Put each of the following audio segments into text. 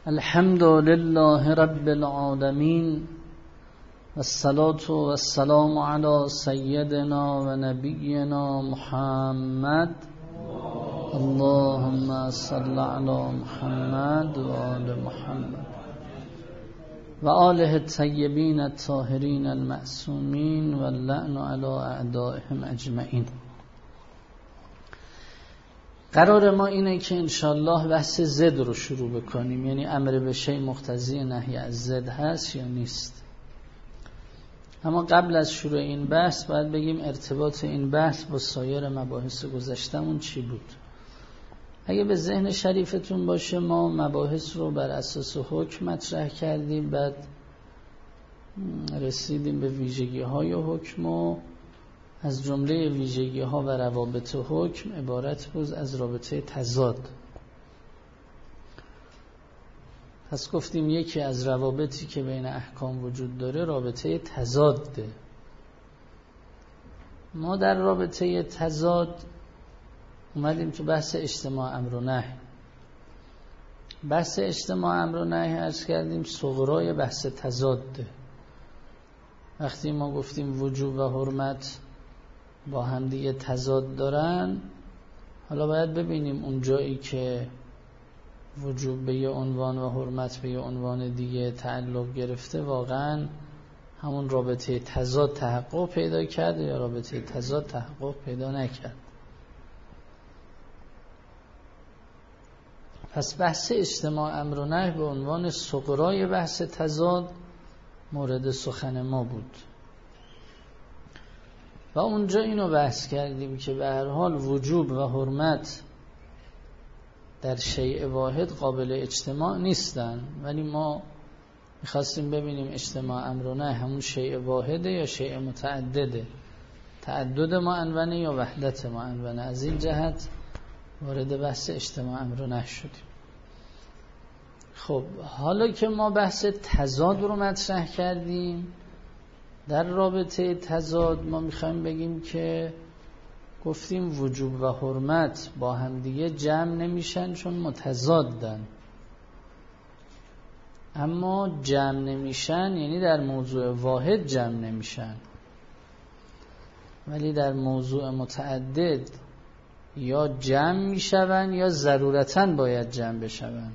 الحمد لله رب العالمين والصلاة والسلام على سيدنا ونبينا محمد اللهم صل على محمد وآل محمد وآله الطيبين الطاهرين المعصومين واللعن على أعدائهم أجمعين. قرار ما اینه که انشالله بحث زد رو شروع بکنیم، یعنی امر به شیء مقتضی نهی از زد هست یا نیست. اما قبل از شروع این بحث باید بگیم ارتباط این بحث با سایر مباحث گذشتمون چی بود. اگه به ذهن شریفتون باشه ما مباحث رو بر اساس حکم مطرح کردیم، بعد رسیدیم به ویژگی های حکم و از جمله ویژگی ها و روابط حکم عبارت بود از رابطه تضاد. پس گفتیم یکی از روابطی که بین احکام وجود داره رابطه تضاده. ما در رابطه تضاد اومدیم تو بحث اجتماع امر و نهی. بحث اجتماع امر و نهی عرض کردیم صغرای بحث تضاده. وقتی ما گفتیم وجوب و حرمت با هم دیگه تضاد دارن، حالا باید ببینیم اون جایی که وجوب به یه عنوان و حرمت به یه عنوان دیگه تعلق گرفته واقعا همون رابطه تضاد تحقق پیدا کرده یا رابطه تضاد تحقق پیدا نکرد. پس بحث اجتماع امر و نهی به عنوان صغرای بحث تضاد مورد سخن ما بود و اونجا اینو بحث کردیم که به هر حال وجوب و حرمت در شیء واحد قابل اجتماع نیستن، ولی ما میخواستیم ببینیم اجتماع امر و نهی همون شیء واحده یا شیء متعدده، تعدد معنونه یا وحدت معنونه. از این جهت وارد بحث اجتماع امر و نهی شدیم. خب حالا که ما بحث تضاد رو مطرح کردیم، در رابطه تضاد ما میخوایم بگیم که گفتیم وجوب و حرمت با هم دیگه جمع نمیشن چون متضادن، اما جمع نمیشن یعنی در موضوع واحد جمع نمیشن، ولی در موضوع متعدد یا جمع میشون یا ضرورتاً باید جمع بشون.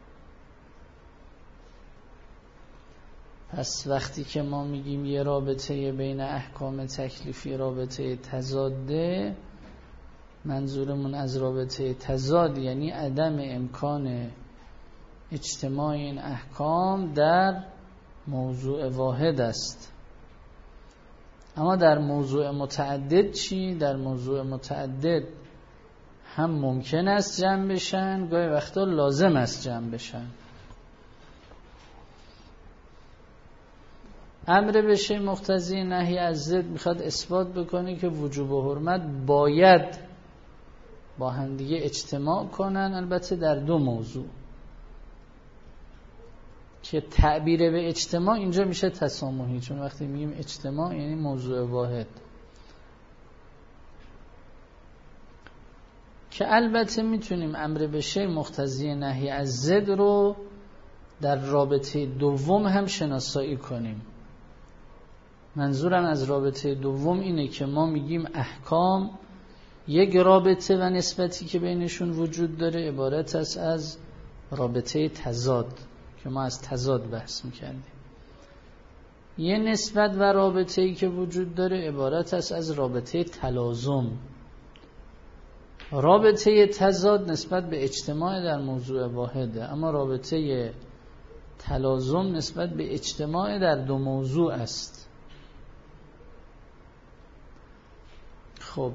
پس وقتی که ما میگیم یه رابطه بین احکام تکلیفی رابطه تضاده، منظورمون از رابطه تضاد یعنی عدم امکان اجتماع این احکام در موضوع واحد است. اما در موضوع متعدد چی؟ در موضوع متعدد هم ممکن است جمع بشن، گاهی وقتا لازم است جمع بشن. امر به شیء مقتضی نهی از ضد میخواد اثبات بکنه که وجوب و حرمت باید با هم دیگه اجتماع کنن، البته در دو موضوع که تعبیر به اجتماع اینجا میشه تسامحی، چون وقتی میگیم اجتماع یعنی موضوع واحد، که البته میتونیم امر به شیء مقتضی نهی از ضد رو در رابطه دوم هم شناسایی کنیم. منظورم از رابطه دوم اینه که ما میگیم احکام یک رابطه و نسبتی که بینشون وجود داره عبارت است از رابطه تضاد که ما از تضاد بحث میکردیم. یه نسبت و رابطه‌ای که وجود داره عبارت است از رابطه تلازم. رابطه تضاد نسبت به اجتماع در موضوع واحده، اما رابطه تلازم نسبت به اجتماع در دو موضوع است. خب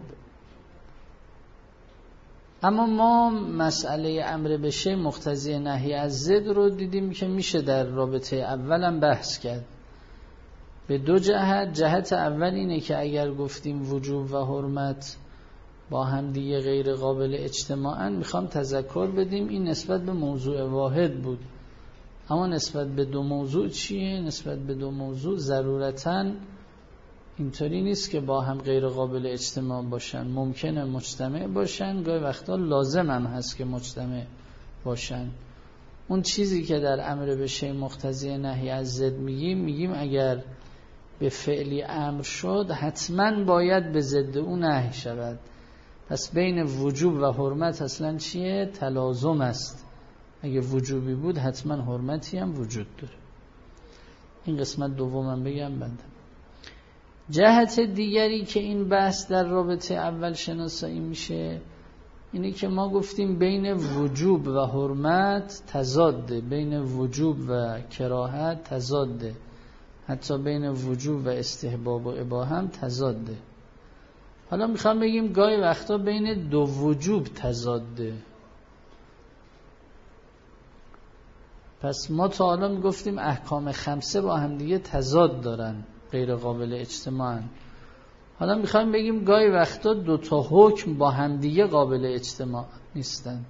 اما ما مسئله امر به شیء مقتضی نهی از ضد رو دیدیم که میشه در رابطه اولم بحث کرد به دو جهت. جهت اول اینه که اگر گفتیم وجوب و حرمت با هم دیگه غیر قابل اجتماعاً، میخوام تذکر بدیم این نسبت به موضوع واحد بود، اما نسبت به دو موضوع چیه؟ نسبت به دو موضوع ضرورتاً اینطوری نیست که با هم غیر قابل اجتماع باشن، ممکنه مجتمع باشن، گاهی وقتا لازم هم هست که مجتمع باشن. اون چیزی که در امر به شیء مقتضی نهی از ضد میگیم اگر به فعلی امر شد حتما باید به ضد اون نهی شود. پس بین وجوب و حرمت اصلا چیه؟ تلازم است. اگه وجوبی بود حتما حرمتی هم وجود داره. این قسمت دومم بگم بندم. جهت دیگری که این بحث در رابطه اول شناسایی میشه اینه که ما گفتیم بین وجوب و حرمت تضاده، بین وجوب و کراهت تضاده، حتی بین وجوب و استحباب و اباحه هم تضاده. حالا میخوام بگیم گاهی وقتا بین دو وجوب تضاده. پس ما تا حالا میگفتیم احکام خمسه با هم دیگه تضاد دارن، غیر قابل اجتماعن. حالا میخوایم بگیم گاهی وقتا دو تا حکم با هم دیگه قابل اجتماع نیستند.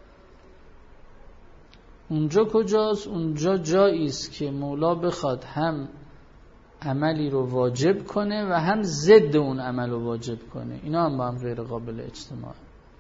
اونجا کجاست؟ اونجا جایی است که مولا بخواد هم عملی رو واجب کنه و هم ضد اون عمل رو واجب کنه. اینا هم با هم غیر قابل اجتماع.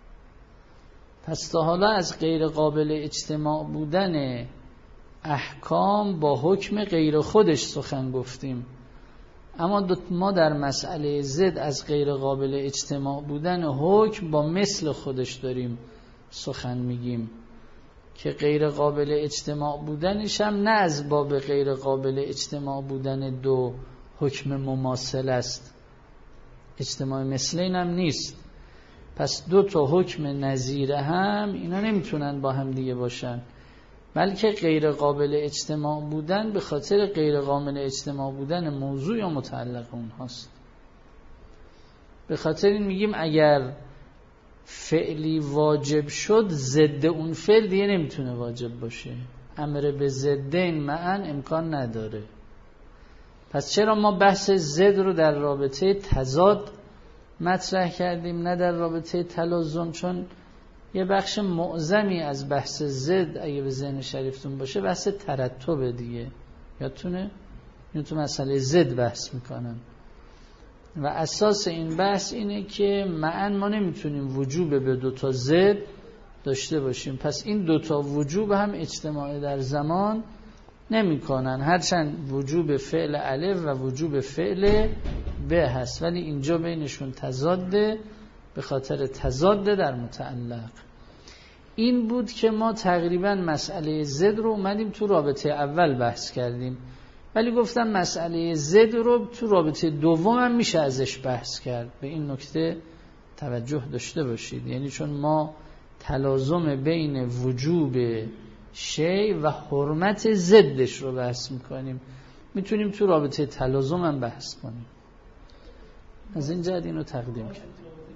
پس تا حالا از غیر قابل اجتماع بودن احکام با حکم غیر خودش سخن گفتیم، اما ما در مسئله ضد از غیر قابل اجتماع بودن حکم با مثل خودش داریم سخن میگیم که غیر قابل اجتماع بودنش هم نه از باب غیر قابل اجتماع بودن دو حکم مماثل است، اجتماع مثلین هم نیست. پس دو تا حکم نظیره هم اینا نمیتونن با هم دیگه باشن، بلکه غیر قابل اجتماع بودن به خاطر غیر قابل اجتماع بودن موضوع یا متعلق اونهاست. به خاطر این میگیم اگر فعلی واجب شد ضد اون فعل دیگه نمیتونه واجب باشه. امر به ضدین معن امکان نداره. پس چرا ما بحث ضد رو در رابطه تضاد مطرح کردیم نه در رابطه تلازم؟ چون یه بخش معظمی از بحث ضد اگه به ذهن شریفتون باشه بحث ترتب دیگه. یادتونه؟ این تو مسئله ضد بحث میکنن و اساس این بحث اینه که معن ما نمیتونیم وجوب به دوتا ضد داشته باشیم. پس این دوتا وجوب هم اجتماع در زمان نمی کنن، هرچند وجوب فعل الف و وجوب فعل به هست، ولی اینجا بینشون تضاده به خاطر تضاده در متعلق. این بود که ما تقریبا مسئله ضد رو اومدیم تو رابطه اول بحث کردیم، ولی گفتم مسئله ضد رو تو رابطه دوم هم میشه ازش بحث کرد. به این نکته توجه داشته باشید. یعنی چون ما تلازم بین وجوب شیء و حرمت ضدش رو بحث میکنیم، میتونیم تو رابطه تلازم هم بحث کنیم. از این جهت اینو تقدیم کرد.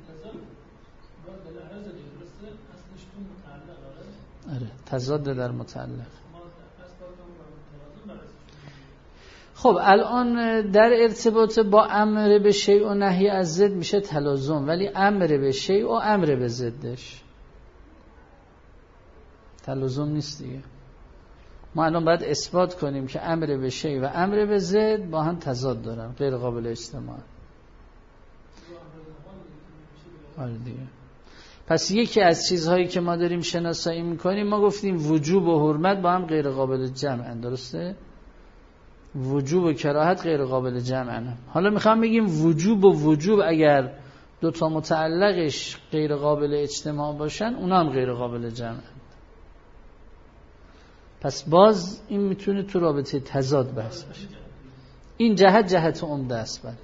آره، تضاد در متعلق. خب الان در ارتباط با امر به شیء و نهی از ضد میشه تلازم، ولی امر به شیء و امر به ضدش تلازم نیست دیگه. ما الان باید اثبات کنیم که امر به شیء و امر به ضد با هم تضاد دارن، غیر قابل اجتماع. آره دیگه. پس یکی از چیزهایی که ما داریم شناسایی میکنیم، ما گفتیم وجوب و حرمت با هم غیر قابل جمعن، درسته؟ وجوب و کراهت غیر قابل جمعن. حالا میخوام بگیم وجوب و وجوب اگر دو تا متعلقش غیر قابل اجتماع باشن اونا هم غیر قابل جمعن. پس باز این میتونه تو رابطه تضاد بحث بشه. این جهت عمده است. بله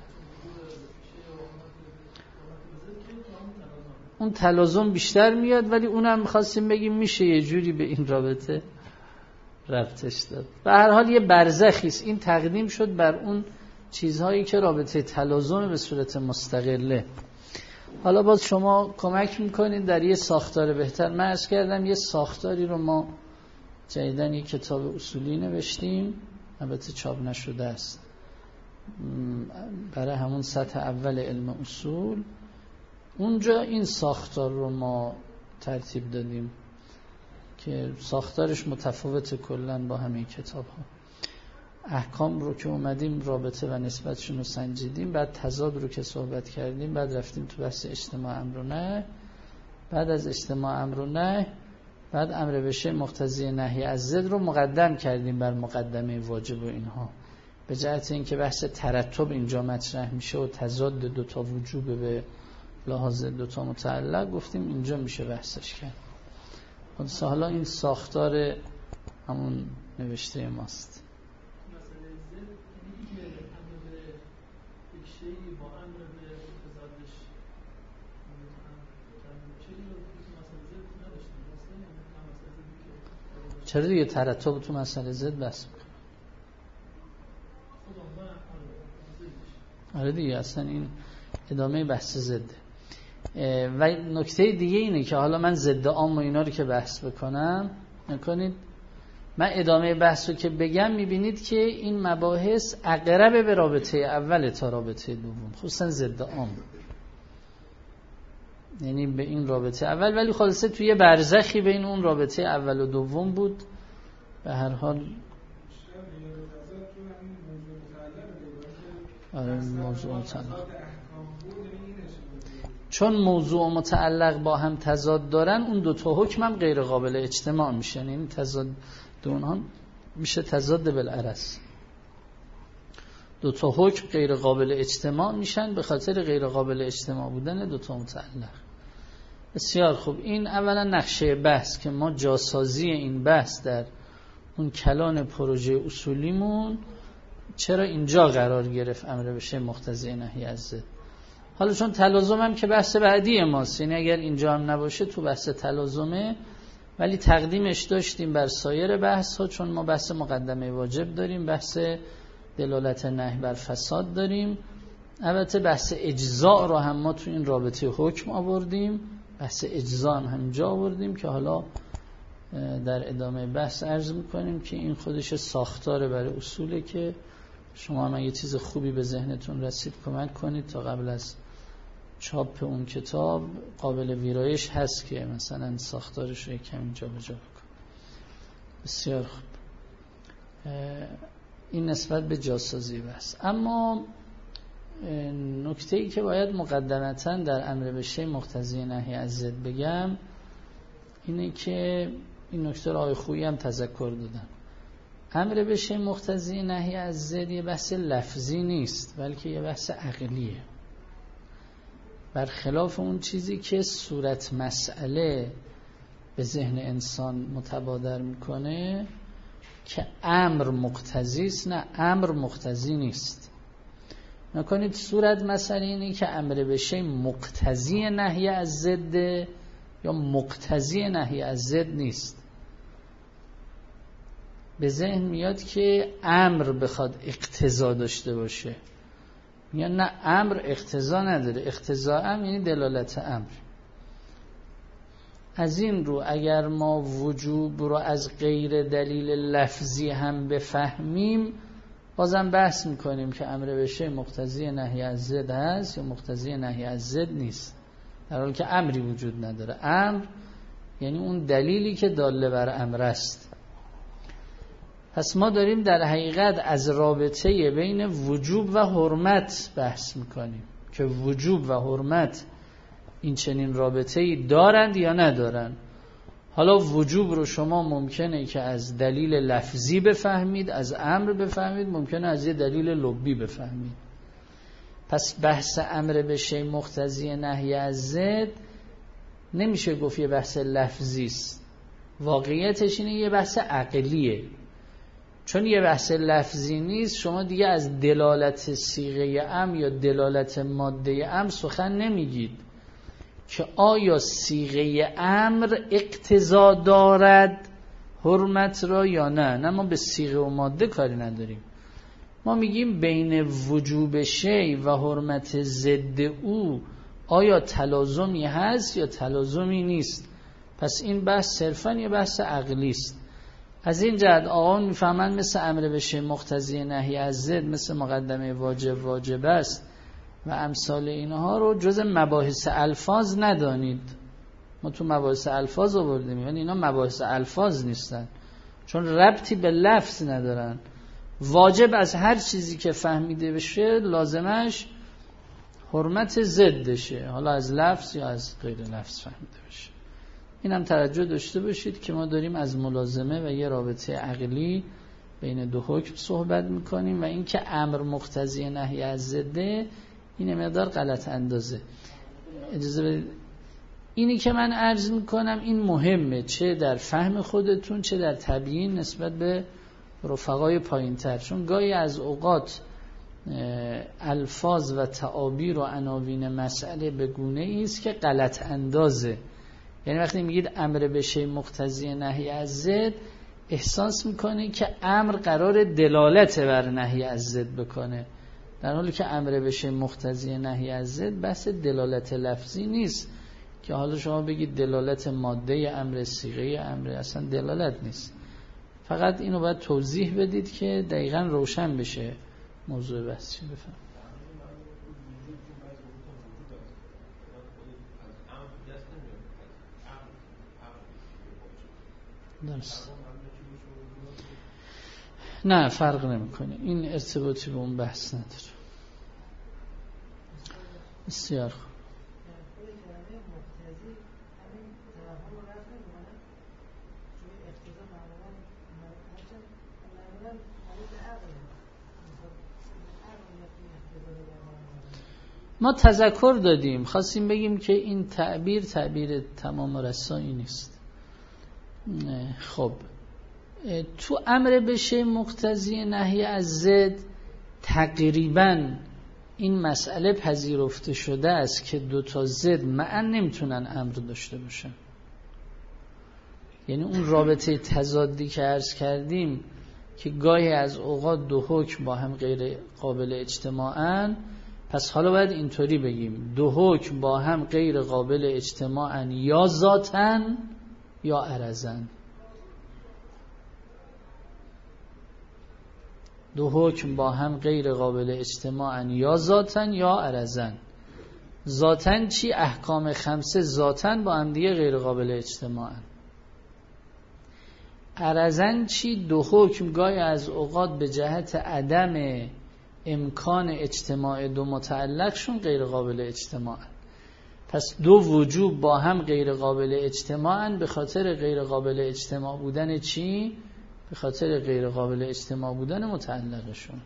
اون تلازم بیشتر میاد، ولی اونم می‌خواستیم بگیم میشه یه جوری به این رابطه ربطش داد. به هر حال یه برزخی است. این تقدیم شد بر اون چیزهایی که رابطه تلازم به صورت مستقله. حالا باز شما کمک میکنید در یه ساختار بهتر. من عرض کردم یه ساختاری رو ما جدیدن یه کتاب اصولی نوشتیم، البته چاپ نشده است، برای همون سطح اول علم اصول. اونجا این ساختار رو ما ترتیب دادیم که ساختارش متفاوت کلن با همین کتاب ها. احکام رو که اومدیم رابطه و نسبتشون رو سنجیدیم، بعد تضاد رو که صحبت کردیم، بعد رفتیم تو بحث اجتماع امر و نهی، بعد از اجتماع امر و نهی بعد امر به شیء مقتضی نهی از ضد رو مقدم کردیم بر مقدمه واجب و اینها، به جهت اینکه بحث ترتب اینجا مطرح میشه و تضاد دوتا وجوب به لحاظ دوتا متعلق، گفتیم اینجا میشه بحثش کرد. حالا این ساختار همون نوشته ماست. چرا دیگه ترتب تو مسئله ضد بحث میکنه؟ آره دیگه اصلا این ادامه بحث ضده. و نکته دیگه اینه که حالا من ضد عام و اینا رو که بحث بکنم نکنید، من ادامه بحث رو که بگم میبینید که این مباحث اقرب به رابطه اول تا رابطه دوم، خصوصا ضد عام، یعنی به این رابطه اول، ولی خلاصه توی برزخی بین اون رابطه اول و دوم بود. به هر حال موضوع متعلق، چون موضوع متعلق با هم تضاد دارن، اون دوتا حکم هم غیر قابل اجتماع میشن، یعنی تضاد اونها میشه تضاد بالعرض. دوتا حکم غیر قابل اجتماع میشن به خاطر غیر قابل اجتماع بودن دوتا متعلق. بسیار خوب، این اولا نقشه بحث که ما جاسازی این بحث در اون کلان پروژه اصولیمون چرا اینجا قرار گرفت امر به شیء مقتضی نهی از ضد. حالا چون تلازم هم که بحث بعدی ماست، یعنی اگر اینجا هم نباشه تو بحث تلازمه، ولی تقدیمش داشتیم بر سایر بحث ها، چون ما بحث مقدمه واجب داریم، بحث دلالت نهی بر فساد داریم، البته بحث اجزاء رو هم ما تو این رابطه حکم آوردیم، بحث اجزاء هم همینجا آوردیم که حالا در ادامه بحث عرض میکنیم که این خودش ساختار برای اصوله که شما هم یه چیز خوبی به ذهنتون رسید کمک کنید تا قبل از چاپ اون کتاب قابل ویرایش هست که مثلا ساختارش رو یکم جا به جا بکن. بسیار خوب، این نسبت به جاسازی بس. اما نکته‌ای که باید مقدمتاً در امر به شیء مقتضی نهی از ضد بگم اینه که این نکته رو آقای خویی هم تذکر دادن. امر به شیء مقتضی نهی از ضد یه بحث لفظی نیست، بلکه یه بحث عقلیه، برخلاف اون چیزی که صورت مسئله به ذهن انسان متبادر میکنه که امر مقتضی است. نه، امر مقتضی نیست. نکنید صورت مسئله اینه که امر به شیء مقتضی نهی از ضد یا مقتضی نهی از ضد نیست. به ذهن میاد که امر بخواد اقتضا داشته باشه، میگن نه، امر اقتضا نداره، اقتضا هم یعنی دلالت امر. از این رو اگر ما وجوب رو از غیر دلیل لفظی هم بفهمیم، بازم بحث میکنیم که امر به شیء مقتضی نهی از ضد هست یا مقتضی نهی از ضد نیست، در حالی که امری وجود نداره. امر یعنی اون دلیلی که داله بر امر است. پس ما داریم در حقیقت از رابطه بین وجوب و حرمت بحث میکنیم که وجوب و حرمت این چنین رابطه‌ای دارند یا ندارند. حالا وجوب رو شما ممکنه که از دلیل لفظی بفهمید، از امر بفهمید، ممکنه از یه دلیل لبی بفهمید. پس بحث امر به شیء مقتضی نهی از ضد نمیشه گفت یه بحث لفظی است، واقعیتش اینه یه بحث عقلیه. چون یه بحث لفظی نیست، شما دیگه از دلالت صیغه امر یا دلالت ماده امر سخن نمیگید که آیا صیغه امر اقتضا دارد حرمت را یا نه ما به صیغه و ماده کاری نداریم. ما میگیم بین وجوب شیء و حرمت ضد او آیا تلازمی هست یا تلازمی نیست. پس این بحث صرفاً یه بحث عقلی است. از این جهت آقایان میفهمن مثل امر به شیء مقتضی نهی از ضد، مثل مقدمه واجب است و امثال اینها رو جز مباحث الفاظ ندانید. ما تو مباحث الفاظ آوردیم، یعنی اینا مباحث الفاظ نیستن، چون ربطی به لفظ ندارن. واجب از هر چیزی که فهمیده بشه لازمش حرمت ضدشه، حالا از لفظ یا از غیر لفظ فهمیده بشه. اینم توجه داشته باشید که ما داریم از ملازمه و یه رابطه عقلی بین دو حکم صحبت میکنیم و اینکه امر مقتضی نهی از ضده این مقدار غلط اندازه. اجازه بدید اینی که من عرض میکنم این مهمه، چه در فهم خودتون چه در تبیین نسبت به رفقای پایین‌تر، چون گاهی از اوقات الفاظ و تعابیر و عناوین مسئله به گونه‌ای است که غلط اندازه. یعنی وقتی میگید امر به شیء مقتضی نهی از ضد، احساس میکنه که امر قرار دلالت بر نهی از ضد بکنه، در حالی که امر به شیء مقتضی نهی از ضد بحث دلالت لفظی نیست که حالا شما بگید دلالت ماده امر، صیغه امر، اصلا دلالت نیست. فقط اینو باید توضیح بدید که دقیقاً روشن بشه موضوع بحث چی. بفهم. درست. نه فرق نمیکنه، این ارتباطی به اون بحث نداره. بسیار خوب. ما تذکر دادیم، خواستیم بگیم که این تعبیر تمام رسایی نیست. خب تو امر به شیء مقتضی نهی از ضد تقریباً این مسئله پذیرفته شده است که دو تا ضد معاً نمیتونن امر داشته باشن. یعنی اون رابطه تضادی که عرض کردیم که گاهی از اوقات دو حکم با هم غیر قابل اجتماعاً، پس حالا باید اینطوری بگیم دو حکم با هم غیر قابل اجتماعاً یا ذاتاً یا عرضاً. دو حکم با هم غیر قابل اجتماعاً یا ذاتاً یا عرضاً. ذاتاً چی؟ احکام خمسه ذاتاً با هم دیگه غیر قابل اجتماعاً. عرضاً چی؟ دو حکم گاهی از اوقات به جهت عدم امکان اجتماع دو متعلقشون غیر قابل اجتماعاً. پس دو وجوب با هم غیر قابل اجتماعاً به خاطر غیر قابل اجتماع بودن چی؟ به خاطر غیر قابل اجتماع بودن متعلقشون.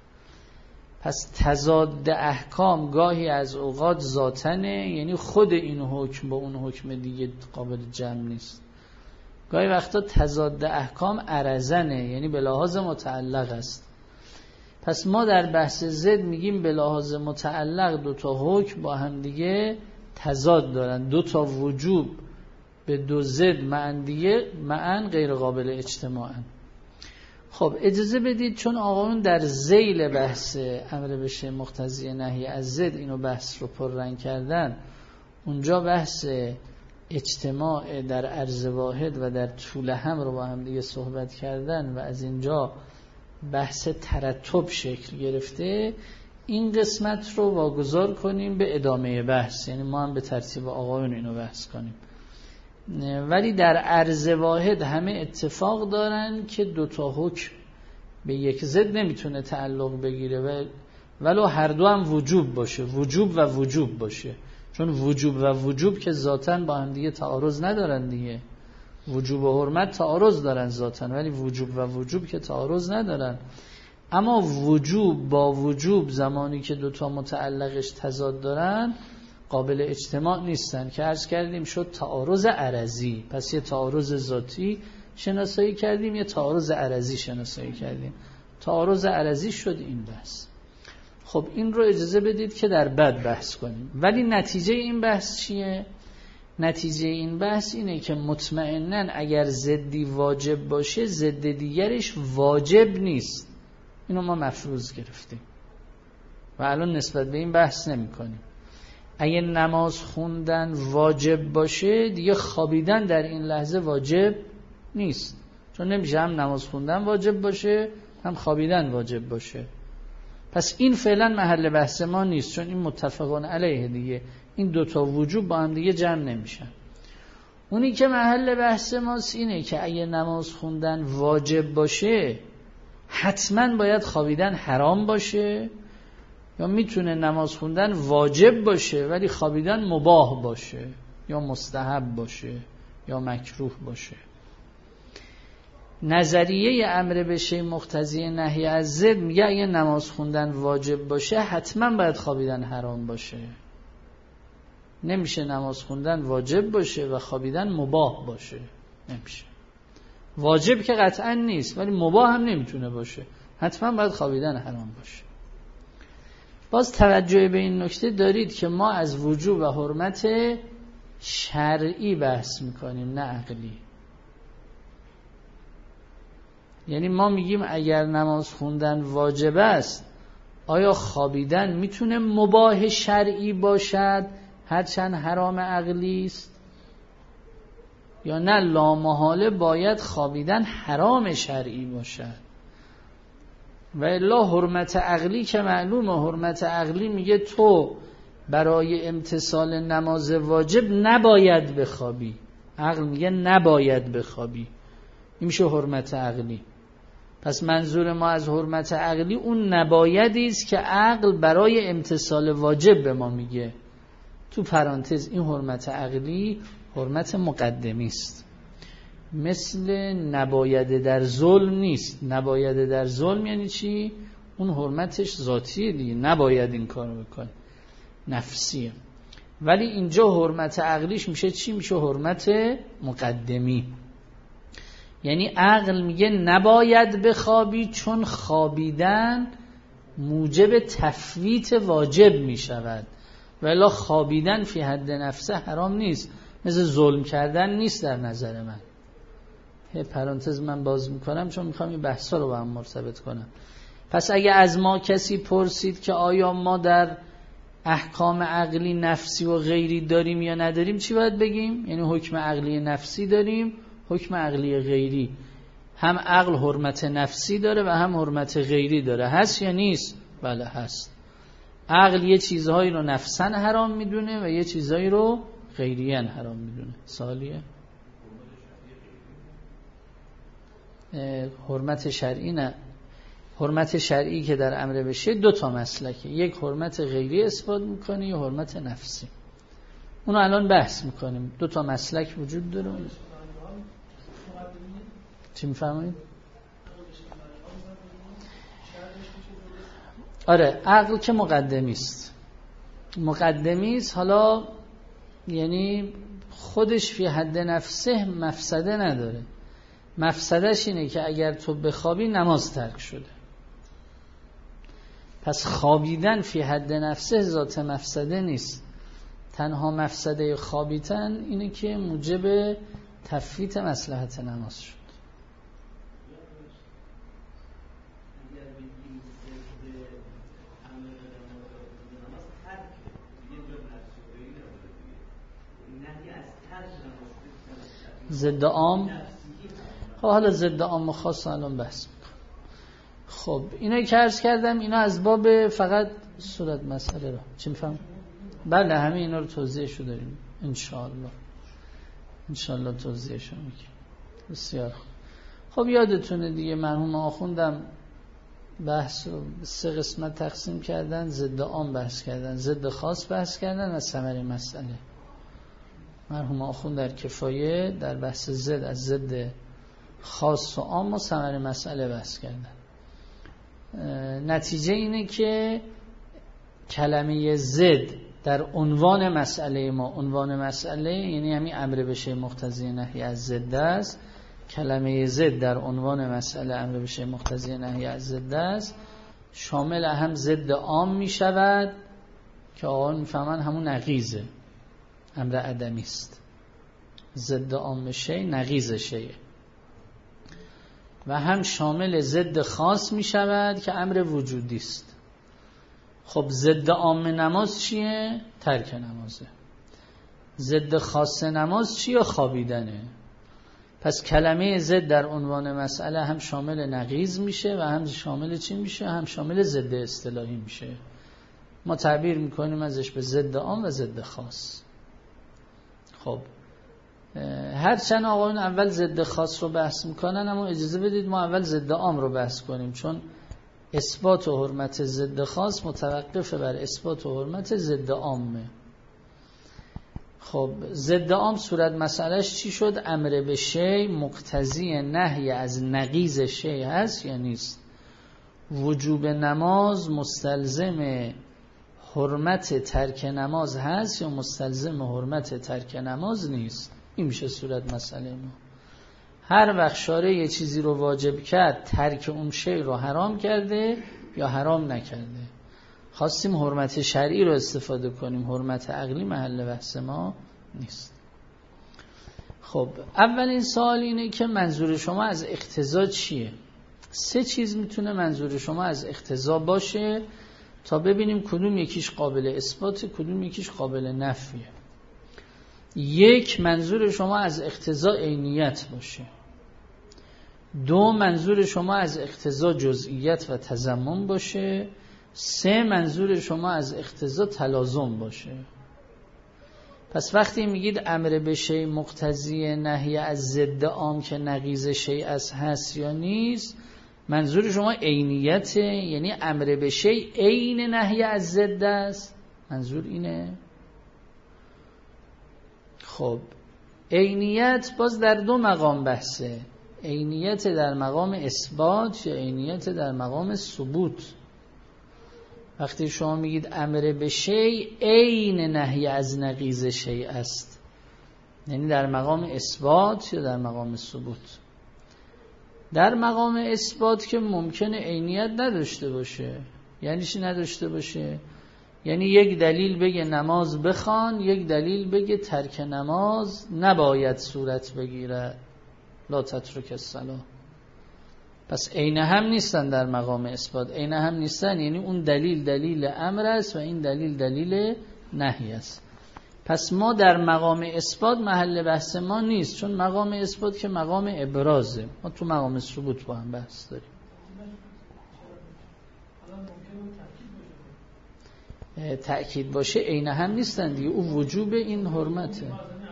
پس تضاد احکام گاهی از اوقات ذاتنه، یعنی خود این حکم با اون حکم دیگه قابل جمع نیست. گاهی وقتا تضاد احکام عرضنه، یعنی به لحاظ متعلق است. پس ما در بحث ضد میگیم به لحاظ متعلق دو تا حکم با هم دیگه تضاد دارن، دو تا وجوب به دو ضد معاً غیر قابل اجتماعاً. خب اجازه بدید چون آقایون در ذیل بحث امر به شیء مقتضی نهی از ضد اینو بحث رو پررنگ کردن، اونجا بحث اجتماع در عرض واحد و در طول هم رو با هم دیگه صحبت کردن و از اینجا بحث ترتب شکل گرفته. این قسمت رو واگذار کنیم به ادامه بحث، یعنی ما هم به ترتیب آقایون اینو بحث کنیم. ولی در عرض واحد همه اتفاق دارن که دو تا حکم به یک ضد نمیتونه تعلق بگیره ولو هر دو هم وجوب باشه، وجوب و وجوب باشه، چون وجوب و وجوب که ذاتاً با هم دیگه تعارض ندارن دیگه. وجوب و حرمت تعارض دارن ذاتاً، ولی وجوب و وجوب که تعارض ندارن. اما وجوب با وجوب زمانی که دو تا متعلقش تضاد دارن قابل اجتماع نیستن که عرض کردیم شد تعارض عرضی. پس یه تعارض ذاتی شناسایی کردیم، یه تعارض عرضی شناسایی کردیم. تعارض عرضی شد این بحث. خب این رو اجازه بدید که در بعد بحث کنیم. ولی نتیجه این بحث چیه؟ نتیجه این بحث اینه که مطمئناً اگر ضدی واجب باشه ضد دیگرش واجب نیست. اینو ما مفروض گرفتیم و الان نسبت به این بحث نمی کنیم. اگه نماز خوندن واجب باشه دیگه خوابیدن در این لحظه واجب نیست، چون نمیشه هم نماز خوندن واجب باشه هم خوابیدن واجب باشه. پس این فعلا محل بحث ما نیست، چون این متفقان علیه دیگه. این دوتا وجوب با هم دیگه جمع نمیشن. اونی که محل بحث ماست اینه که اگه نماز خوندن واجب باشه حتما باید خوابیدن حرام باشه، یا میتونه نماز خوندن واجب باشه ولی خوابیدن مباح باشه یا مستحب باشه یا مکروه باشه. نظریه امر به شیء مقتضی نهی از ضد میگه اگه نماز خوندن واجب باشه حتما باید خوابیدن حرام باشه. نمیشه نماز خوندن واجب باشه و خوابیدن مباح باشه، نمیشه. واجب که قطعا نیست ولی مباح هم نمیتونه باشه، حتما باید خوابیدن حرام باشه. باز توجه به این نکته دارید که ما از وجوب و حرمت شرعی بحث میکنیم نه عقلی. یعنی ما میگیم اگر نماز خوندن واجب است، آیا خوابیدن میتونه مباح شرعی باشد هرچند حرام عقلی است، یا نه لامحاله باید خوابیدن حرام شرعی باشد؟ و الا حرمت عقلی که معلومه، حرمت عقلی میگه تو برای امتثال نماز واجب نباید بخوابی، عقل میگه نباید بخوابی، این میشه حرمت عقلی. پس منظور ما از حرمت عقلی اون نبایدی است که عقل برای امتثال واجب به ما میگه. تو پرانتز این حرمت عقلی حرمت مقدمی است، مثل نباید در ظلم نیست. نباید در ظلم یعنی چی؟ اون حرمتش ذاتیه دیگه، نباید این کارو بکنه، نفسیه. ولی اینجا حرمت عقلیش میشه چی؟ میشه حرمت مقدمی. یعنی عقل میگه نباید بخوابی چون خوابیدن موجب تفویت واجب میشود، ولی خوابیدن فی حد نفسه حرام نیست، مثل ظلم کردن نیست در نظر من. پرانتز من باز میکنم چون میخوام این بحثا رو با هم مرتبط کنم. پس اگه از ما کسی پرسید که آیا ما در احکام عقلی نفسی و غیری داریم یا نداریم، چی باید بگیم؟ یعنی حکم عقلی نفسی داریم، حکم عقلی غیری. هم عقل حرمت نفسی داره و هم حرمت غیری داره، هست یا نیست؟ بله هست. عقل یه چیزهایی رو نفساً حرام میدونه و یه چیزهایی رو غیریاً حرام میدونه. سوالیه؟ حرمت شرعی نه. حرمت شرعی که در امر بشه دو تا مسلکه، یک حرمت غیری اثبات میکنه یا حرمت نفسی. اونو الان بحث میکنیم. دو تا مسلک وجود داره. چی میفهمید؟ آره عقل که مقدمی است، مقدمی است. حالا یعنی خودش فی حد نفسه مفسده نداره، مفسدش اینه که اگر تو بخوابی نماز ترک شده. پس خوابیدن فی حد نفسه ذات مفسده نیست، تنها مفسده خوابیدن اینه که موجب تفویت مصلحت نماز شد. ضد عام. خب حالا ضد عام و خاص الان بحث میکنم. خب اینایی که عرض کردم اینا از باب فقط صورت مسئله رو چی میفهم؟ بله همه اینا رو توضیحشو داریم انشاءالله توضیحشو میگیم. بسیار خب یادتونه دیگه مرحوم آخوندم بحث رو 3 قسمت تقسیم کردن، ضد عام بحث کردن، ضد خاص بحث کردن و ثمره مسئله. مرحوم آخوند در کفایه در بحث ضد از ضد خاص و عام و ثمره مسئله بحث کردن. نتیجه اینه که کلمه ضد در عنوان مسئله ما، عنوان مسئله یعنی همین امر به شیء مقتضی نهی از ضد است. کلمه ضد در عنوان مسئله امر به شیء مقتضی نهی از ضد است، شامل هم ضد عام می شود که آقایان میفهمن همون نقیضه، امر عدمی است. ضد عام شیء نقیض شیء. و هم شامل ضد خاص می شود که امر وجودی است. خب ضد عام نماز چیه؟ ترک نمازه. ضد خاص نماز چیه؟ خوابیدنه. پس کلمه ضد در عنوان مسئله هم شامل نقیض میشه و هم شامل چی میشه؟ هم شامل ضد اصطلاحی میشه. ما تعبیر میکنیم ازش به ضد عام و ضد خاص. خب هرچند آقایون اول ضد خاص رو بحث میکنن، اما اجازه بدید ما اول ضد عام رو بحث کنیم، چون اثبات و حرمت ضد خاص متوقف بر اثبات و حرمت ضد عامه. خب ضد عام صورت مسئلهش چی شد؟ امر به شی مقتضی نهی از نقیض شی هست یا نیست؟ وجوب نماز مستلزم حرمت ترک نماز هست یا مستلزم حرمت ترک نماز نیست؟ این میشه صورت مسئله ما. هر وقت شارع یه چیزی رو واجب کرد، ترک اون شی رو حرام کرده یا حرام نکرده. خواستیم حرمت شرعی رو استفاده کنیم، حرمت عقلی محل بحث ما نیست. خب اولین سوال اینه که منظور شما از اقتضا چیه؟ 3 چیز میتونه منظور شما از اقتضا باشه تا ببینیم کدوم یکیش قابل اثبات، کدوم یکیش قابل نفیه. 1 منظور شما از اقتضا عینیت باشه. 2 منظور شما از اقتضا جزئیت و تضمن باشه. 3 منظور شما از اقتضا تلازم باشه. پس وقتی میگید امر به شی مقتضی نهی از ضد عام که نقیض شی از هست یا نیست، منظور شما عینیته، یعنی امر به شی عین نهی از ضد است، منظور اینه؟ خب عینیت باز در 2 مقام بحثه، عینیت در مقام اثبات یا عینیت در مقام ثبوت. وقتی شما میگید امر به شی عین نهی از نقیض شی است، یعنی در مقام اثبات یا در مقام ثبوت؟ در مقام اثبات که ممکنه عینیت نداشته باشه. یعنی چی نداشته باشه؟ یعنی یک دلیل بگه نماز بخوان، یک دلیل بگه ترک نماز نباید صورت بگیره، لا تترک الصلاة. پس عین هم نیستن در مقام اثبات، عین هم نیستن، یعنی اون دلیل دلیل امر است و این دلیل دلیل نهی است. پس ما در مقام اثبات محل بحث ما نیست، چون مقام اثبات که مقام ابرازه، ما تو مقام ثبوت با هم بحث داریم. تأکید باشه عین هم نیستن دیگه، او وجوب این حرمته.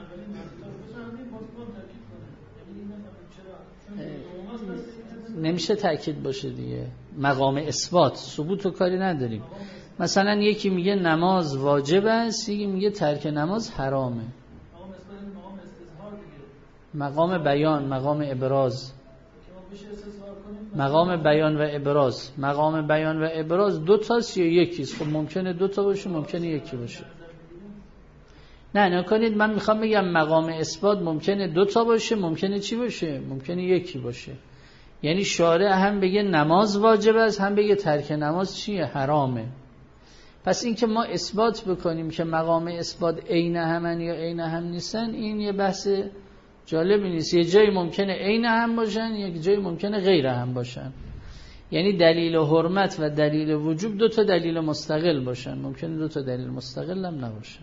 نمیشه تأکید باشه دیگه، مقام اثبات، ثبوت و کاری نداریم. مثلا یکی میگه نماز واجب است، یکی میگه ترک نماز حرامه. مقام بیان، مقام ابراز، مقام بیان و ابراز، مقام بیان و ابراز 2 تاست یا یکیست؟ خب ممکنه 2 تا باشه، ممکنه یکی باشه. نه نکنید، من میخوام بگم مقام اثبات ممکنه 2 تا باشه، ممکنه چی باشه؟ ممکنه یکی باشه. یعنی شارع هم بگه نماز واجب است، هم بگه ترک نماز چیه؟ حرامه. پس این که ما اثبات بکنیم که مقام اثبات عین همن یا عین هم نیستن، این یه بحث جالبی نیست. یه جایی ممکنه عین هم باشن، یک جایی ممکنه غیر هم باشن. یعنی دلیل حرمت و دلیل وجوب 2 تا دلیل مستقل باشن، ممکنه 2 تا دلیل مستقل هم نباشن.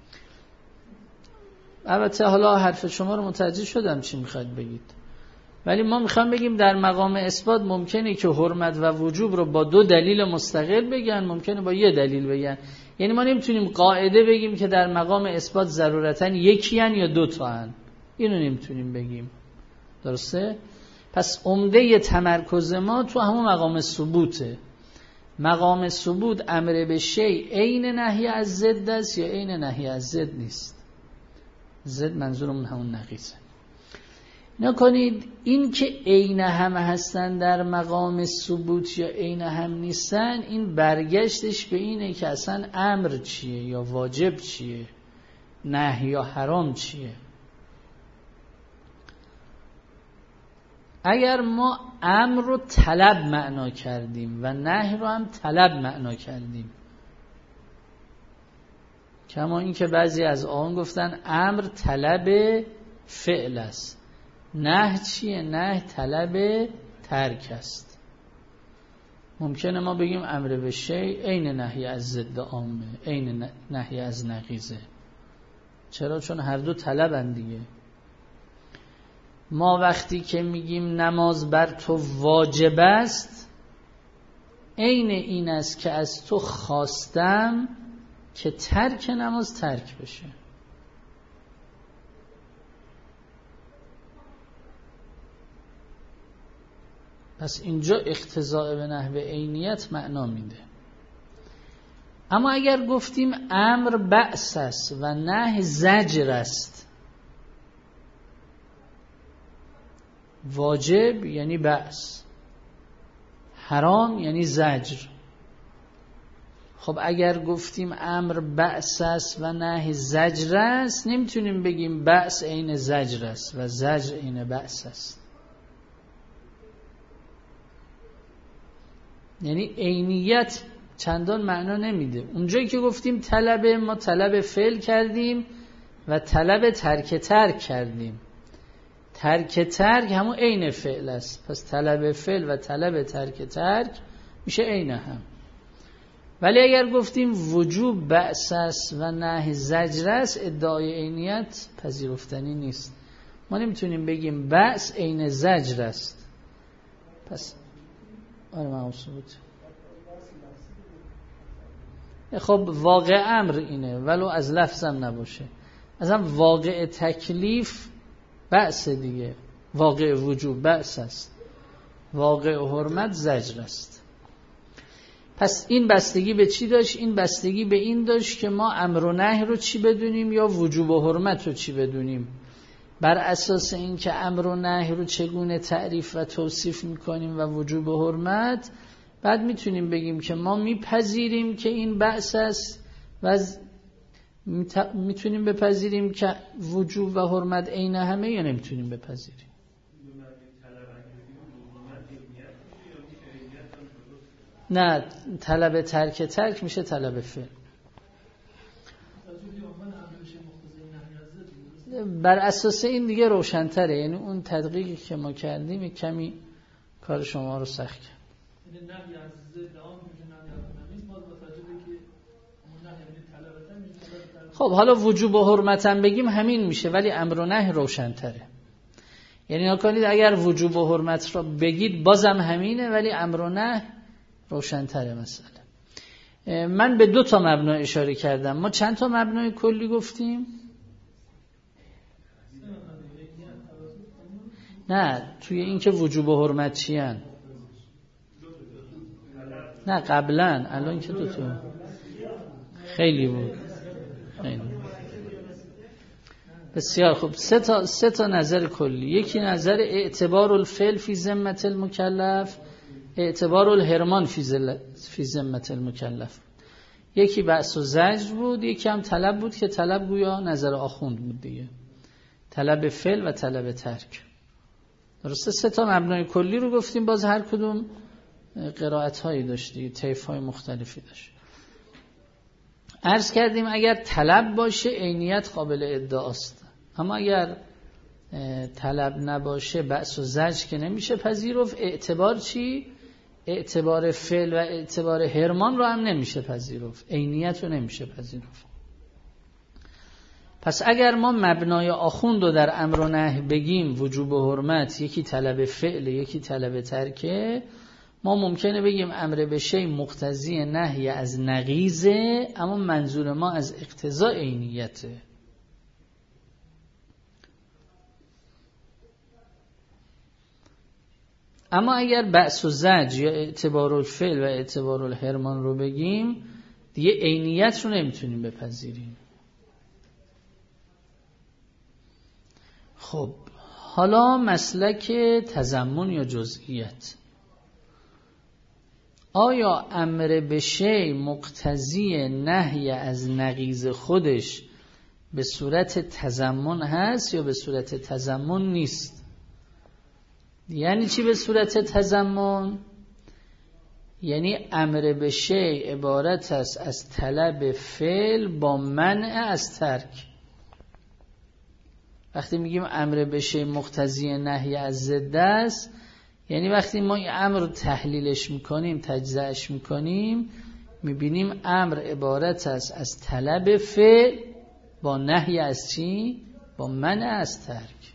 البته حالا حرف شما رو متوجه شدم چی میخواد بگید، ولی ما میخوام بگیم در مقام اثبات ممکنه که حرمت و وجوب رو با 2 دلیل مستقل بگن، ممکنه با 1 دلیل بگن. یعنی ما نمیتونیم قاعده بگیم که در مقام اثبات ضرورتاً یکی هن یا 2 تا هن، اینو نمیتونیم بگیم. درسته؟ پس عمده تمرکز ما تو همون مقام ثبوته. مقام ثبوت امر به شی عین نهی از ضد است یا عین نهی از ضد نیست؟ ضد منظورمون همون نقیضه. نکنید این که عین هم هستن در مقام ثبوت یا عین هم نیستن، این برگشتش به اینه که اصلا امر چیه یا واجب چیه، نهی یا حرام چیه. اگر ما امر رو طلب معنا کردیم و نهی رو هم طلب معنا کردیم، کما این که بعضی از آن گفتن امر طلب فعل است، نهی چیه؟ نهی طلب ترک است. ممکنه ما بگیم امر به شی عین نهی از ضد عامه، عین نهی از نقیضه. چرا؟ چون هر 2 طلبن دیگه. ما وقتی که میگیم نماز بر تو واجب است، عین این است که از تو خواستم که ترک نماز ترک بشه. پس اینجا اقتضاء به نحو عینیت معنا میده. اما اگر گفتیم امر بأس است و نهی زجر است، واجب یعنی بأس، حرام یعنی زجر. خب اگر گفتیم امر بأس است و نهی زجر است، نمیتونیم بگیم بأس عین زجر است و زجر عین بأس است. یعنی عینیت چندان معنا نمیده. اونجایی که گفتیم طلب، ما طلب فعل کردیم و طلب ترک کردیم. ترک همون عین فعل است، پس طلب فعل و طلب ترک میشه عین هم. ولی اگر گفتیم وجوب بأس است و نهی زجر است، ادعای عینیت پذیرفتنی نیست. ما نمیتونیم بگیم بأس عین زجر است. پس آره مقصود. خب واقع امر اینه ولو از لفظم نباشه. اصلا واقع تکلیف بأس دیگه، واقع وجوب بأس است، واقع حرمت زجر است. پس این بستگی به چی داشت؟ این بستگی به این داشت که ما امر و نهی رو چی بدونیم یا وجوب و حرمت رو چی بدونیم. بر اساس این که امر و نهی رو چگونه تعریف و توصیف میکنیم و وجوب و حرمت، بعد میتونیم بگیم که ما میپذیریم که این بأس است و میتونیم بپذیریم که وجوب و حرمت عین همه، یا نمیتونیم بپذیریم. نه، طلب ترک میشه طلب فعل. بر اساس این دیگه روشن‌تره. یعنی اون تدقیقی که ما کردیم کمی کار شما رو سخت کرد. خب حالا وجوب و حرمت هم بگیم همین میشه، ولی امر و نهی روشن‌تره. یعنی نکنید اگر وجوب و حرمت رو بگید بازم همینه، ولی امر و نهی روشن‌تره مسئله. من به 2 مبنا اشاره کردم. ما چند تا مبنای کلی گفتیم؟ نه، توی این که وجوب و حرمت چی هن؟ نه قبلا، الان که 2 خیلی بود. خیلی. بسیار خوب. 3 تا نظر کلی. یکی نظر اعتبار الفعل فی ذمة المکلف، اعتبار الحرمان فی ذمة المکلف. یکی بأس و زجر بود، یکی هم طلب بود که طلب گویا نظر آخوند بود دیگه، طلب فعل و طلب ترک. درسته؟ 3 تا مبنای کلی رو گفتیم. باز هر کدوم قرائت هایی داشتی، طیف های مختلفی داشت. عرض کردیم اگر طلب باشه عینیت قابل ادعاست، اما اگر طلب نباشه بأس و زجر که نمیشه پذیرفت. اعتبار چی؟ اعتبار فعل و اعتبار حرمان رو هم نمیشه پذیرفت، عینیت رو نمیشه پذیرفت. پس اگر ما مبنای آخوند رو در امر و نهی بگیم وجوب و حرمت، یکی طلب فعل یکی طلب ترکه، ما ممکنه بگیم امر به شیء مقتضی نهی از نقیضه، اما منظور ما از اقتضاء عینیته. اما اگر بأس و زجر یا اعتبار الفعل و اعتبار الحرمان رو بگیم، دیگه عینیت رو نمیتونیم بپذیریم. خب حالا مسلک تضمن یا جزئیت. آیا امر به شیء مقتضی نهی از نقیض خودش به صورت تضمن هست یا به صورت تضمن نیست؟ یعنی چی به صورت تضمن؟ یعنی امر به شیء عبارت است از طلب فعل با منع از ترک. وقتی میگیم امر به شیء مقتضی نهی از ضد است، یعنی وقتی ما این امر رو تحلیلش میکنیم، تجزیهش میکنیم، میبینیم امر عبارت است از طلب فعل با نهی از چی؟ با منع از ترک.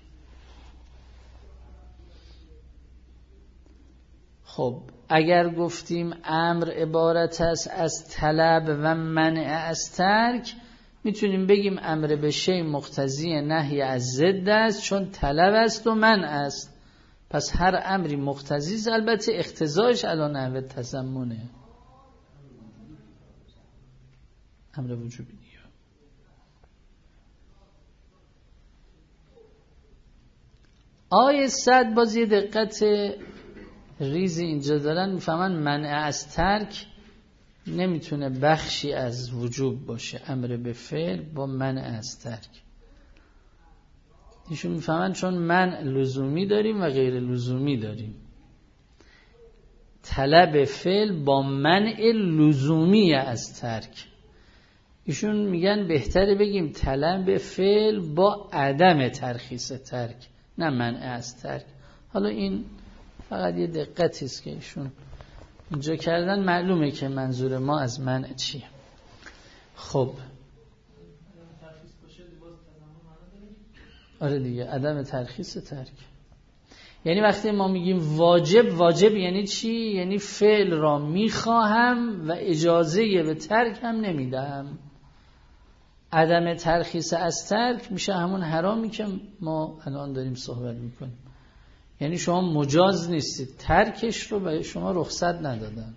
خب اگر گفتیم امر عبارت است از طلب و منع از ترک، میتونیم بگیم امر به شیء مقتضی نهی از ضد است، چون طلب است و منع است. پس هر امری مقتضی است، البته اقتضایش علی نحو تضمنه. امر وجوبی دیگه. آیه 100 باز یه دقت ریزی اینجا دارن، میفهمن منع از ترک نمیتونه بخشی از وجوب باشه، امر به فعل با منع از ترک. ایشون میفهمن چون منع لزومی داریم و غیر لزومی داریم، طلب فعل با منع لزومی از ترک. ایشون میگن بهتره بگیم طلب فعل با عدم ترخیص ترک، نه منع از ترک. حالا این فقط یه دقتی است که ایشون اینجا کردن، معلومه که منظور ما از منع چیه. خب آره دیگه، عدم ترخیص ترک. یعنی وقتی ما میگیم واجب، واجب یعنی چی؟ یعنی فعل را میخواهم و اجازه به ترک هم نمیدم. عدم ترخیص از ترک میشه همون حرامی که ما الان داریم صحبت میکنیم. یعنی شما مجاز نیستید، ترکش رو به شما رخصت ندادن.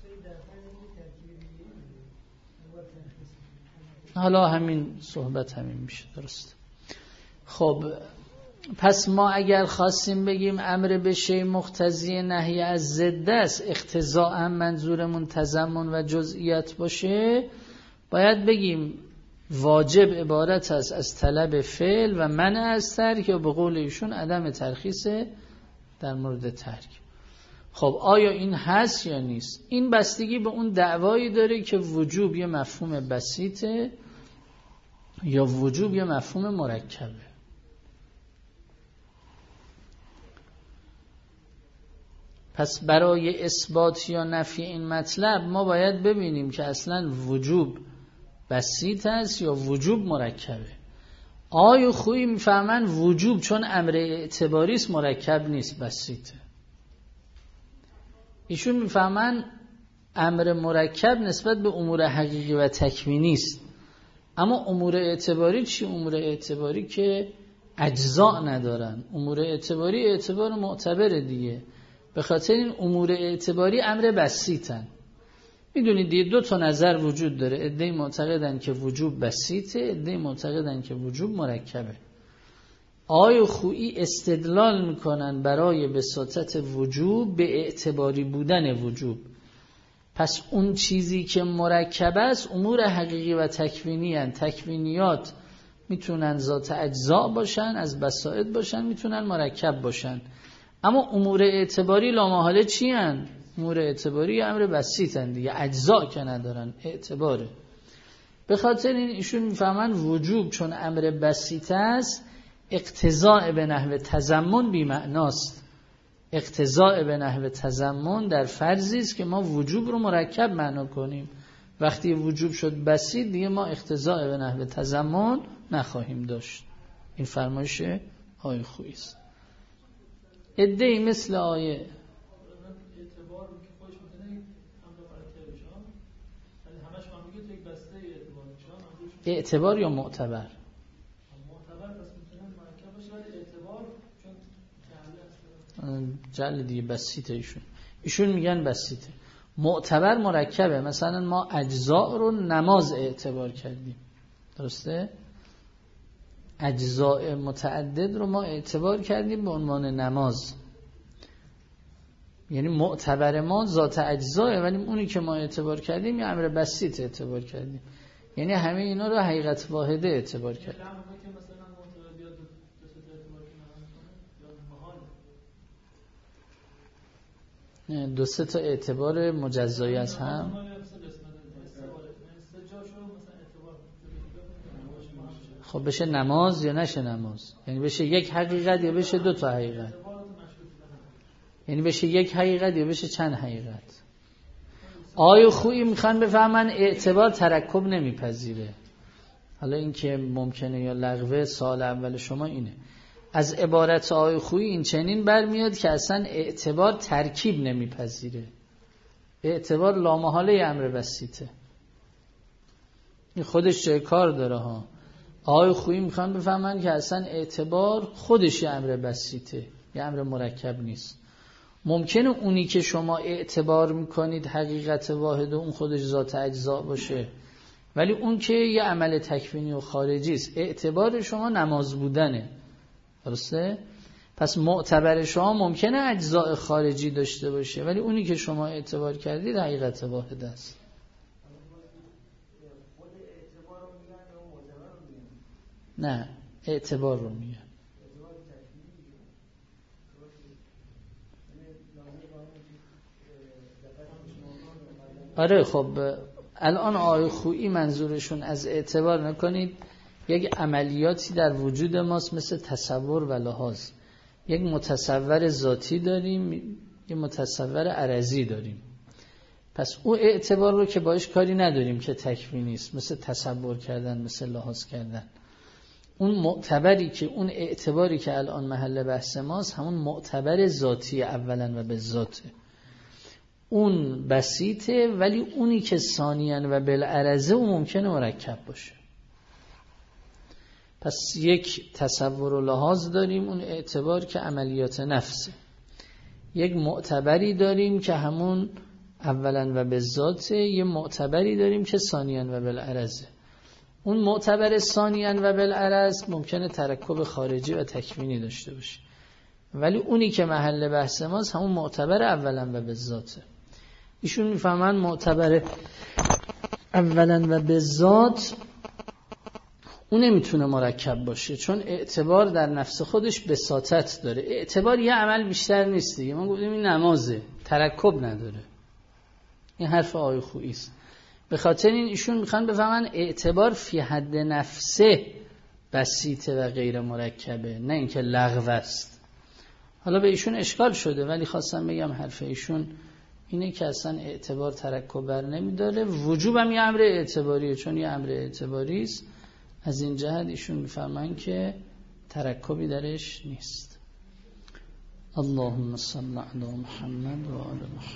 حالا همین صحبت همین میشه، درست. خب پس ما اگر خواستیم بگیم امر به شیء مقتضی نهی از ضد است، اقتضاء منظورمون تضمن و جزئیات باشه، باید بگیم واجب عبارت است از طلب فعل و منع از ترک، یا به قول ایشون عدم ترخیص در مورد ترک. خب آیا این هست یا نیست؟ این بستگی به اون دعوایی داره که وجوب یه مفهوم بسیطه یا وجوب یه مفهوم مرکبه. پس برای اثبات یا نفی این مطلب ما باید ببینیم که اصلا وجوب بسیط است یا وجوب مرکبه. آیا خویی میفهمن وجوب چون امر اعتباری است مرکب نیست، بسیطه. ایشون میفهمن امر مرکب نسبت به امور حقیقی و تکوینی است. اما امور اعتباری چی؟ امور اعتباری که اجزا ندارن. امور اعتباری اعتبار معتبره دیگه. به خاطر این امور اعتباری امر بسیطن. میدونید دیگه دو تا نظر وجود داره، عده‌ای معتقدن که وجوب بسیطه، عده‌ای معتقدن که وجوب مرکبه. آیا خویی استدلال میکنن برای بساطت وجوب به اعتباری بودن وجوب. پس اون چیزی که مرکب است امور حقیقی و تکوینی هن. تکوینیات میتونن ذات اجزا باشن، از بساطت باشن، میتونن مرکب باشن. اما امور اعتباری لامحاله چی هن؟ امور اعتباری امر بسیط هن دیگه، اجزا که ندارن، اعتباره. به خاطر این ایشون میفهمن وجوب چون امر بسیط است اقتضاء به نحو تضمن بی معناست. اقتضاء به نحو تضمن در فرضی است که ما وجوب رو مرکب معنا کنیم. وقتی وجوب شد بسیط دیگه ما اقتضاء به نحو تضمن نخواهیم داشت. این فرمایش آیه خویی است. ادعی مثل آیه اعتبار یا معتبر؟ جل دیگه بسیطه. ایشون میگن بسیطه. معتبر مرکبه. مثلا ما اجزاء رو نماز اعتبار کردیم، درسته؟ اجزاء متعدد رو ما اعتبار کردیم به عنوان نماز. یعنی معتبر ما ذات اجزاء، ولی اونی که ما اعتبار کردیم یه امر بسیط اعتبار کردیم. یعنی همه اینا رو حقیقت واحده اعتبار کردیم. دو سه تا اعتبار مجزایی از هم. خب بشه نماز یا نشه نماز؟ یعنی بشه یک حقیقت یا بشه دو تا حقیقت؟ یعنی بشه یک حقیقت یا بشه چند حقیقت؟ آیا خویی میخوان بفهمن اعتبار ترکب نمیپذیره؟ حالا این که ممکنه یا لغوه، سال اول شما اینه. از عبارت آیه خویی این چنین برمیاد که اصلا اعتبار ترکیب نمیپذیره. اعتبار لامحاله امر بسیطه. این خودش جای کار داره ها. آیه خویی میخوان بفهمن که اصلا اعتبار خودش امر بسیطه، یه امر مرکب نیست. ممکنه اونی که شما اعتبار میکنید حقیقت واحد و اون خودش ذات اجزا باشه، ولی اون که یه عمل تکوینی و خارجی است. اعتبار شما نماز بودنه، درسته؟ پس معتبر شما ممکنه اجزاء خارجی داشته باشه، ولی اونی که شما اعتبار کردید حقیقت واحد است. نه، اعتبار رو میگن. آره خب الان آقای خویی منظورشون از اعتبار نکنید، یک عملیاتی در وجود ماست مثل تصور و لحاظ. یک متصور ذاتی داریم، یک متصور عرضی داریم. پس او اعتبار رو که باش کاری نداریم که تکوینی است، مثل تصور کردن، مثل لحاظ کردن. اون معتبری که اون اعتباری که الان محل بحث ماست همون معتبر ذاتی اولا و به ذاته. اون بسیطه، ولی اونی که ثانیاً و بالعرضه اون ممکنه مرکب باشه. پس یک تصور و لحاظ داریم، اون اعتبار که عملیات نفسه. یک معتبری داریم که همون اولا و به ذاته، یک معتبری داریم که ثانیاً و بالعرضه. اون معتبر ثانیاً و بالعرض ممکنه ترکب خارجی و تکوینی داشته باشه، ولی اونی که محل بحث ماست همون معتبر اولا و به ذاته. ایشون میفهمن معتبر اولا و به ذات اون نمیتونه مرکب باشه، چون اعتبار در نفس خودش بساطت داره. اعتبار یه عمل بیشتر نیست دیگه. ما گفتیم این نمازه، ترکب نداره. این حرف آقای خویی است. به خاطر این ایشون میخوان بفهمن اعتبار فی حد نفسه بسیطه و غیر مرکبه، نه اینکه لغو است. حالا به ایشون اشکال شده، ولی خواستم بگم حرف ایشون اینه که اصلا اعتبار ترکب بر نمیداره. وجوب هم یه امر اعتباریه، چون یه امر اعتباری است. از این جهت ایشون میفهمن که ترکبی درش نیست. اللهم صل علی محمد و آل محمد.